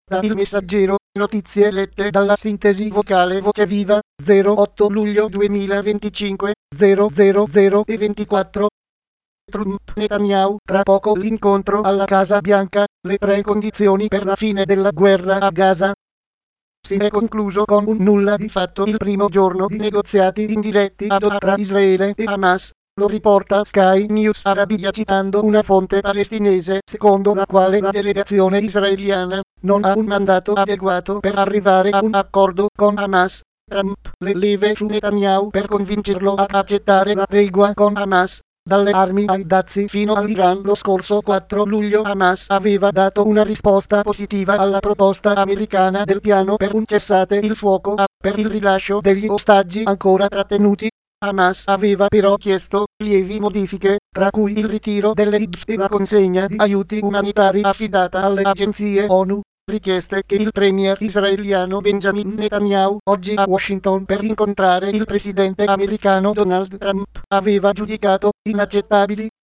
Da Il Messaggero, notizie lette dalla sintesi vocale Voce Viva, 08 luglio 2025, 000:24. Trump Netanyahu, tra poco l'incontro alla Casa Bianca, le tre condizioni per la fine della guerra a Gaza. Si è concluso con un nulla di fatto il primo giorno di negoziati indiretti a Doha tra Israele e Hamas. Lo riporta Sky News Arabia citando una fonte palestinese secondo la quale la delegazione israeliana non ha un mandato adeguato per arrivare a un accordo con Hamas. Trump le leve su Netanyahu per convincerlo ad accettare la tregua con Hamas. Dalle armi ai dazi fino all'Iran. Lo scorso 4 luglio Hamas aveva dato una risposta positiva alla proposta americana del piano per un cessate il fuoco per il rilascio degli ostaggi ancora trattenuti. Hamas aveva però chiesto lievi modifiche, tra cui il ritiro delle IDF e la consegna di aiuti umanitari affidata alle agenzie ONU. Richieste che il premier israeliano Benjamin Netanyahu, oggi a Washington per incontrare il presidente americano Donald Trump, aveva giudicato inaccettabili.